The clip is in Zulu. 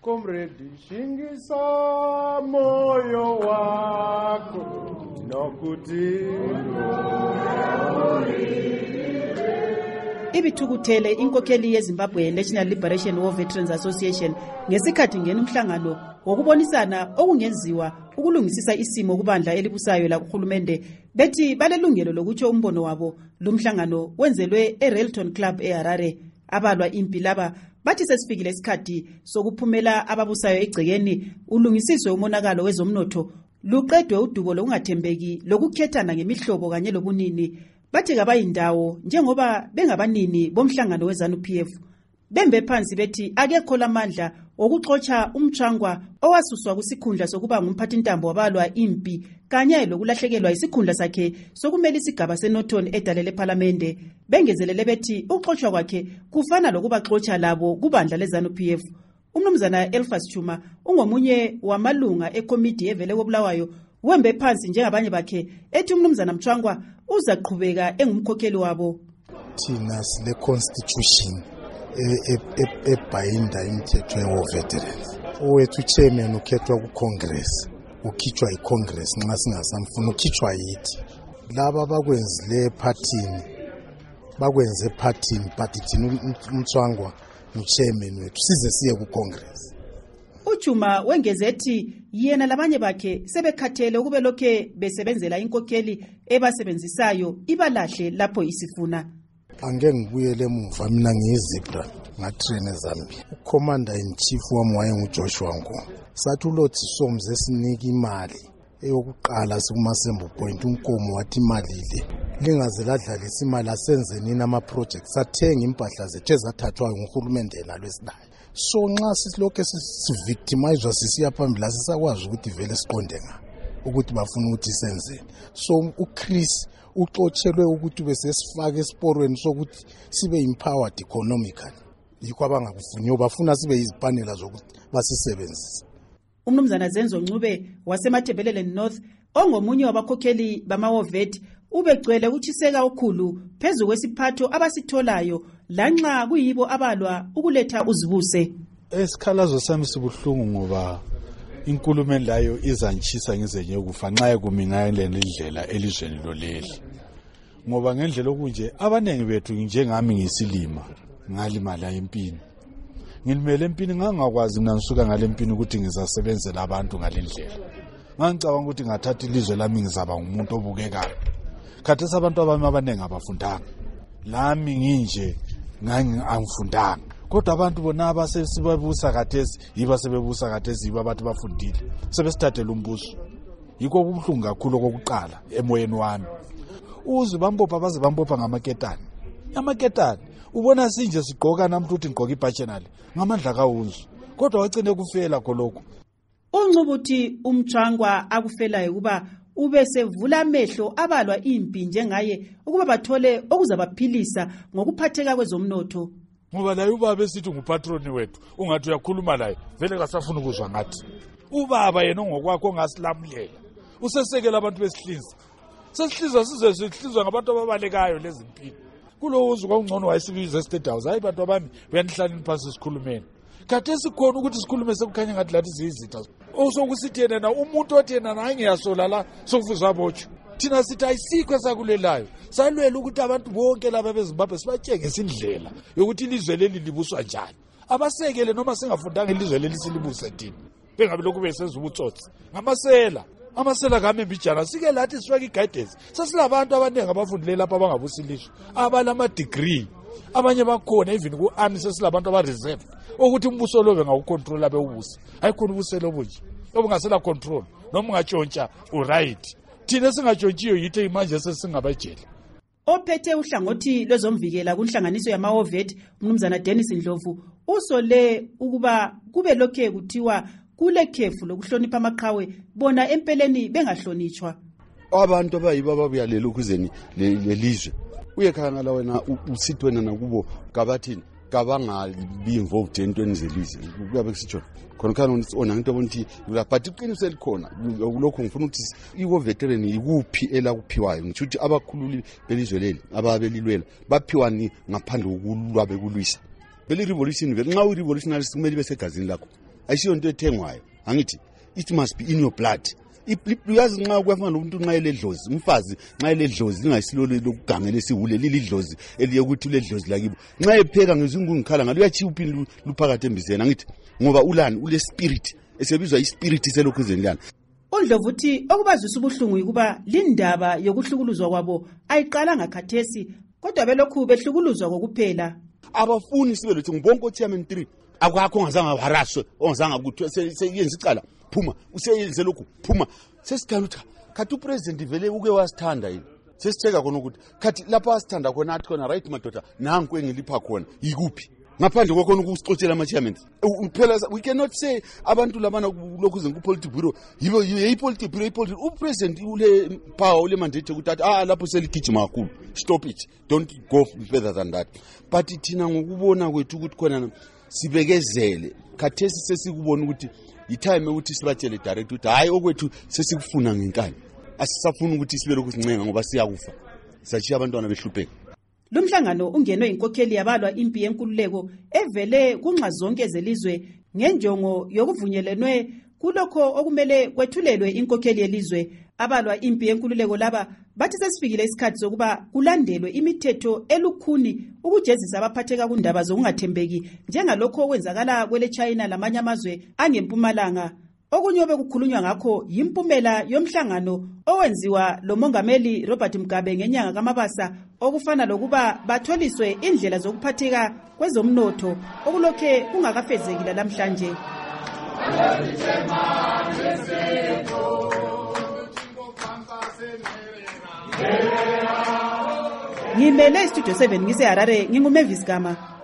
Comrade, shingisa moyo wako nokuthi ibithukuthele inkokheli yeZimbabwe National Liberation War Veterans Association ngesikhathi ngena umhlangano wokubonisana okungenziwa ukulungisisa isimo kubandla elibusayo la kuhulumende bethi balelungelo lokutsho umbono wabo lumhlangano wenzelwe eRailton Club eHarare. Abalwa impi laba bathi sesifikile isikhathi sokuphumela ababusayo egcekeni ulungisiswe umonakalo wezomnotho luqedwe udubo lokungathembeki lokukhethana ngemihlobo kanye lobunini. Bathi kabayindawo njengoba bengabanini bomhlangano weZANU-PF bembe phansi bethi akekho lamandla okuxotsha umtshangwa owasuswa kusikhundla sokuba ngumphathintambo wabalwa impi kanye lokulahlekelwa isikhundla sakhe sokumela isigaba seNorthern edalele eParliament. Bengezelele bethi uxotsha kwakhe kufana lokubaxotsha labo kubandla leZANU-PF. Umnumzana Elfas Chuma ungomunye wamalunga ekomiti evele kobulawayo wembe phansi njengabanye bakhe ethi umnumzana Mtshangwa uzaqhubeka engumkhokheli wabo. Thina sile constitution ebhayinda imithetho ye-veterans. Owethu chairman ukhethwa ku-Congress, ukhitshwa yi-Congress nxa singasamfuna ukhitshwa yithi. Laba bakwenzile epartini, bakwenze epartini, but thina uMtshangwa uchairman wethu size siye ku-Congress. Uchuma wengeze ethi yena labanye bakhe sebekhathele ukube lokhe besebenzela inkokheli ebasebenzisayo ibalahle lapho isifuna. Angeke ngibuyele emuva, mina ngiyizibra ngatrain eZambia. Ucommander in chief wami wayenguJoshua Ngo. Sathi uLothi Soms esinika imali eyokuqala sikumasembu point unkomo wathi imali le lingaze ladlalisa imali asenze nini ama projects sathenga impahla zethu ezathathwa nguhulumende nalwesidayo. So nxa sisilokho sivictimizwa sisiya phambili asisakwazi ukuthi vele siqonde nga ukuthi bafuna ukuthi senzeni. So uChris uxotshelwe ukuthi bese sifake esiporweni sokuthi sibe empowered economically. Yikho abangakufuni bafuna sibe izipanela zokuthi basisebenzise. Umnumzana Zenzo Ncube wasemaThebelele North ongomunye wabakhokheli bamawovet ubegcwele utshiseka okhulu phezulu kwesiphatho abasitholayo lanxa kuyibo abalwa ukuletha uzibuse. Esikhalazo sami sibuhlungu ngoba inkulumo layo izanchisa ngizenye ukufa nxa kumingayele indlela elizweni loleli. Ngoba ngendlela okunje abanengi bethu njengami ngisilima ngalimala empini. Ngilimele empini ngangakwazi mina ngisuka ngale empini ukuthi ngizasebenzela abantu ngalendlela. Ngicabanga ukuthi ngathatha ilizwe lami ngizaba ngumuntu obukekayo. Khathesi abantu abami abanengi abafundanga. Lami nginje angifundanga. Kodwa abantu bona abasesibabusa khathesi yiba sebebusa khathesi yiba abantu bafundile. Sebesithathela umbuso. Yikho kubuhlungu kakhulu kokuqala emoyeni wami. Uze bambopha baze bambopha ngamaketani. Amaketani ubona sinje sigqoka namhlanje uthi ngqoka ibhatchenali ngamandla kaWunzu. Kodwa wagcine kufela khonokho. Uncubuthi umtshangwa akufelayo kuba ube sevula amehlo abalwa impi njengaye ukuba bathole okuzabaphilisa ngokuphatheka kwezomnotho. Ngoba la ubaba esithi ngupatroni wethu ungathi uyakhuluma laye vele kasafuna ukuzwa ngathi. Ubaba yena ngokwakho ngasilamulela. Usesekela abantu besihlinza. Sesihlinzwa size sihlinzwa ngabantu ababalekayo lezi impilo. Kulo uzu kwangcono wayesibiza estate house hayi bantu abami uyanihlala phansi sikhulumeni. Khathesi khona ukuthi sikhulume sekukhanya ngathi lathi zizitha. Osokusithi yena umuntu othi yena nangiyasola la sokufuza botsho. Thina sithi ayisikho sakulelayo. Salwela ukuthi abantu bonke laba beZimbabwe sibatshengisa indlela yokuthi ilizwe leli libuswa njani. Abasekele noma singafundanga ilizwe leli silibuse thina. Bengabe lokhu besenza ubutsotsi. Amasela kame mbijana sike lathi sifake iguidance. Sesilabantu abanengi abafundile lapha abangabusi ilizwe. Abalama degree. Abanye bakhona even ku-army sesilabantu aba-reserve ukuthi umbuso lobe ngawukontrola bewubusa. Hayikhona ubuselo obunje obungasela control noma ungatshontsha uright. Thina singatshontshiyo yithe manje sesingabajeli. Ophethe uhlangothi lwezomvikela kunhlanganiso yamawovet umnumzana Dennis Ndlovu usole ukuba kube lokhe kuthiwa kule khefu lokuhlonipha amaqhawe bona empeleni bengahlonitshwa. Abantu abayiba ababuyalela ukuzeni lelizwe uyekhangala wena usithi wena nakubo kabathini kabangabi involved entweni zelizwe kuyabe kusitsho khona ona into bonthi but iqiniso elikhona lokho ngifuna ukuthi iwo veteran ikuphi elakuphiwayo ngisho ukuthi abakhululi belizwe leli ababelilwela baphiwani ngaphandle kokulwa bekulwisa beli revolution vele nxa u revolutionary kumele bese gazini lakho ayisiyo into ethengwayo angithi it must be in your blood. Uyazi nxa kuyafana nomuntu nxa eledlozi umfazi nxa eledlozi lingayisilolo lokugangela esiwule lilidlozi eliyokuthi ledlozi lakibo nxa epheka ngezungu ngikhala ngalo uyachiya uphindi luphakathi embizeni angithi ngoba ulani ule spirit esebizwa ispirit selokhuzeni lana. uNdlovu uthi okubazwisa ubuhlungu ukuba lindaba yokuhlukuluzwa kwabo ayiqala ngakhathesi kodwa belokhu behlukuluzwa kokuphela. Abafuni sibe lothi ngibonke chairman 3 akwakho ongazange haraswe ongazange kuthi seyenza icala phuma useyenze lokhu phuma sesikhala uthi kathi upresident vele uke wasithanda yini sesitheka khona ukuthi kathi lapha asithanda khona athi khona right madoda nanku engilipha khona yikuphi ngaphandle kokhona ukusixotsela ama-chairmen. Phela we cannot say abantu labana lokhu zengu-politic bureau yipolitic bureau upresident ule power ule mandate ukuthi athi lapho seligijima kakhulu stop it don't go further than that. But thina ngokubona kwethu ukuthi khona sibekezele khathesi sesikubona ukuthi yitime ukuthi sibatshele direct ukuthi hayi okwethu sesikufuna ngenkani asisafuna ukuthi sibe lokhu sincenga ngoba siyakufa sachiya abantwana behlupheka. Lumhlangano ungenwe inkokheli yabalwa impi yenkululeko evele kunxa zonke zelizwe ngenjongo yokuvunyelenwe kulokho okumele kwethulelwe inkokheli yelizwe. Abalwa impi yenkululeko laba bathi sesifikile isikhathi sokuba kulandelwe imithetho elukhuni ukujezisa abaphatheka kundaba zokungathembeki njengalokho okwenzakala kwele China lamanye amazwe angempumalanga. Okunye obekukhulunywa ngakho yimpumela yomhlangano owenziwa lo Mongameli Robert Mugabe ngenyanga kaMabasa okufana lokuba batholiswe indlela zokuphatheka kwezomnotho okulokhe kungakafezekile namhlanje. Ngimele Studio 7 ngise Harare nginguMavis Gama.